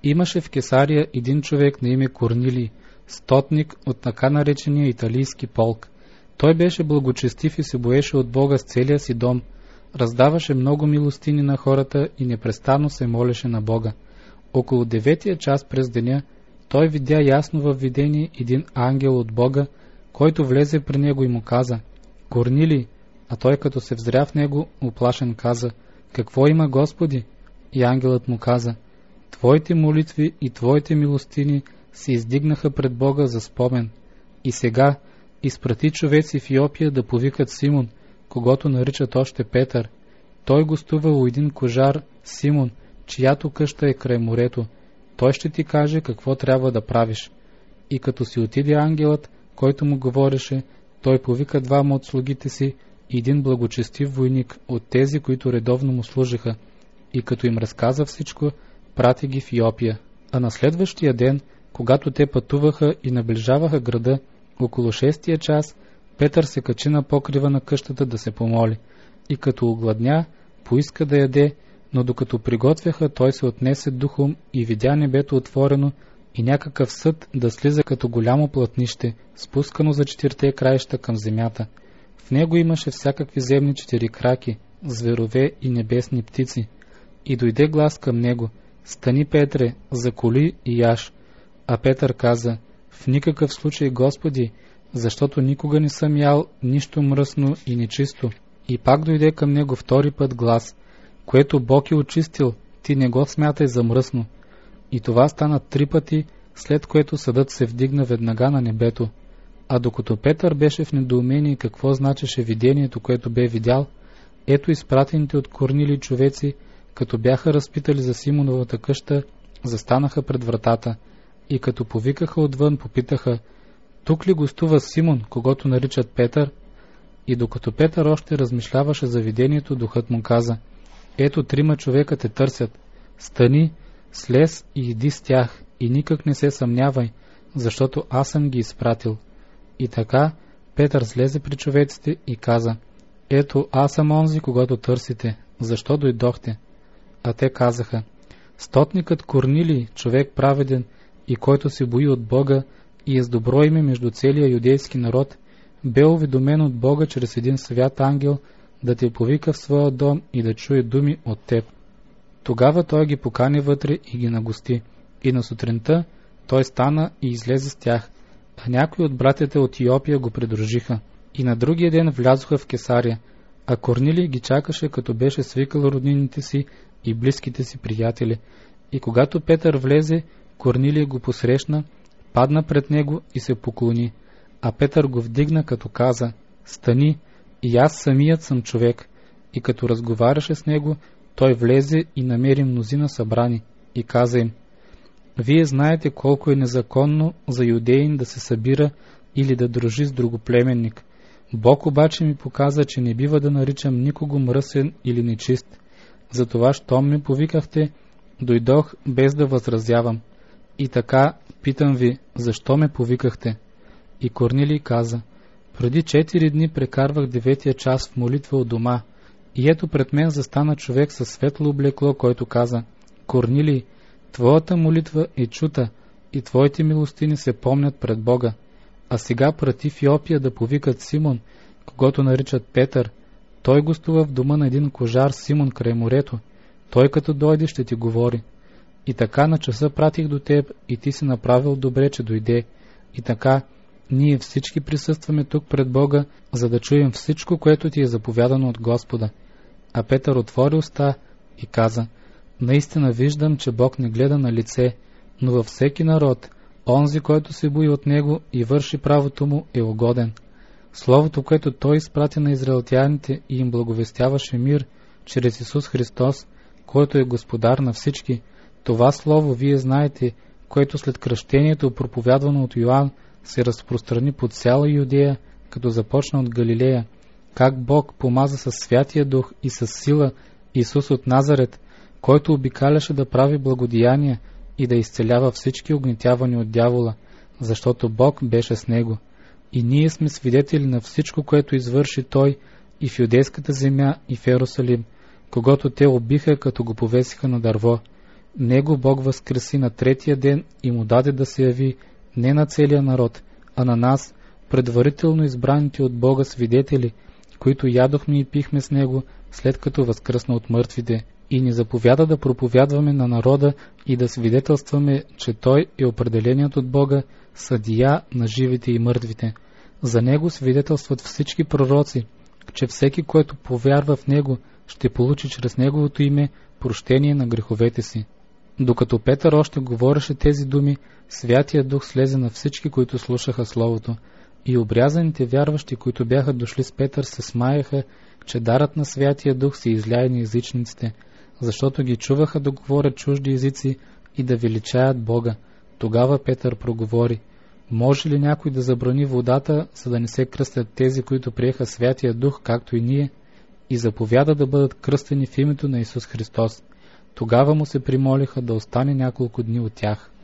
Имаше в Кесария един човек на име Корнилий, стотник от така наречения италийски полк. Той беше благочестив и се боеше от Бога с целия си дом, раздаваше много милостини на хората и непрестанно се молеше на Бога. Около 9 час през деня той видя ясно във видение един ангел от Бога, който влезе при него и му каза: Корнилий, а той като се взря в него, уплашен каза: Какво има, Господи? И ангелът му каза: Твоите молитви и Твоите милостини се издигнаха пред Бога за спомен. И сега изпрати човеци в Йопия да повикат Симон, когото наричат още Петър. Той гостува у един кожар Симон, чиято къща е край морето. Той ще ти каже какво трябва да правиш. И като си отиде ангелът, който му говореше, той повика 2 от слугите си и един благочестив войник от тези, които редовно му служиха. И като им разказа всичко, прати ги в Йопия. А на следващия ден, когато те пътуваха и наближаваха града, около 6 час, Петър се качи на покрива на къщата да се помоли. И като огладня, поиска да яде, но докато приготвяха, той се отнесе духом и видя небето отворено и някакъв съд да слиза като голямо плътнище, спускано за 4 краища към земята. В него имаше всякакви земни 4 краки, зверове и небесни птици. И дойде глас към него: Стани, Петре, заколи и яж. А Петър каза: В никакъв случай, Господи, защото никога не съм ял нищо мръсно и нечисто. И пак дойде към него 2 път глас: Което Бог е очистил, ти не го смятай за мръсно. И това стана 3 пъти, след което съдът се вдигна веднага на небето. А докато Петър беше в недоумение какво значеше видението, което бе видял, ето изпратените от Корнилий човеци, като бяха разпитали за Симоновата къща, застанаха пред вратата и като повикаха отвън, попитаха: Тук ли гостува Симон, когото наричат Петър? И докато Петър още размишляваше за видението, духът му каза: Ето 3 човека те търсят. Стани, слез и иди с тях, и никак не се съмнявай, защото аз съм ги изпратил. И така Петър слезе при човеците и каза: Ето аз съм онзи, когато търсите. Защо дойдохте? А те казаха: Стотникът Корнилий, човек праведен и който се бои от Бога и е с добро име между целия юдейски народ, бе уведомен от Бога чрез един свят ангел да те повика в своя дом и да чуе думи от теб. Тогава той ги покани вътре и ги нагости. И на сутринта той стана и излезе с тях, а някои от братята от Йопия го придружиха. И на другия ден влязоха в Кесария, а Корнилий ги чакаше, като беше свикал роднините си и близките си приятели. И когато Петър влезе, Корнилий го посрещна, падна пред него и се поклони. А Петър го вдигна, като каза: Стани, и аз самият съм човек. И като разговаряше с него, той влезе и намери мнозина събрани и каза им: Вие знаете колко е незаконно за юдеин да се събира или да дружи с другоплеменник. Бог обаче ми показа, че не бива да наричам никого мръсен или нечист. Затова, щом ме повикахте, дойдох без да възразявам. И така, питам ви, защо ме повикахте? И Корнилий каза: Преди 4 дни прекарвах 9-я час в молитва у дома, и ето пред мен застана човек със светло облекло, който каза: Корнилий, твоята молитва е чута и твоите милостини се помнят пред Бога. А сега прати в Йопия да повикат Симон, когото наричат Петър. Той гостува в дома на един кожар Симон край морето. Той като дойде ще ти говори. И така на часа пратих до теб и ти си направил добре, че дойде. И така ние всички присъстваме тук пред Бога, за да чуем всичко, което ти е заповядано от Господа. А Петър отвори уста и каза: Наистина виждам, че Бог не гледа на лице, но във всеки народ, онзи, който се бои от него и върши правото му, е угоден. Словото, което той изпрати на израелтяните и им благовестяваше мир чрез Исус Христос, който е Господар на всички, това слово вие знаете, което след кръщението, проповядвано от Йоан, се разпространи по цяла Юдея, като започна от Галилея, как Бог помаза със Святия Дух и със сила Исус от Назарет, който обикаляше да прави благодеяния и да изцелява всички огнетявани от дявола, защото Бог беше с него. И ние сме свидетели на всичко, което извърши той и в юдейската земя, и в Йерусалим, когато те убиха, като го повесиха на дърво. Него Бог възкреси на третия ден и му даде да се яви не на целия народ, а на нас, предварително избраните от Бога свидетели, които ядохме и пихме с Него, след като възкръсна от мъртвите, и ни заповяда да проповядваме на народа и да свидетелстваме, че Той е определеният от Бога съдия на живите и мъртвите. За Него свидетелстват всички пророци, че всеки, който повярва в Него, ще получи чрез Неговото име прощение на греховете си. Докато Петър още говореше тези думи, Святия Дух слезе на всички, които слушаха Словото, и обрязаните вярващи, които бяха дошли с Петър, се смаяха, че дарът на Святия Дух се изля на езичниците, защото ги чуваха да говорят чужди езици и да величаят Бога. Тогава Петър проговори: може ли някой да забрани водата, за да не се кръстят тези, които приеха Святия Дух, както и ние? И заповяда да бъдат кръстени в името на Исус Христос. Тогава му се примолиха да остане няколко дни от тях.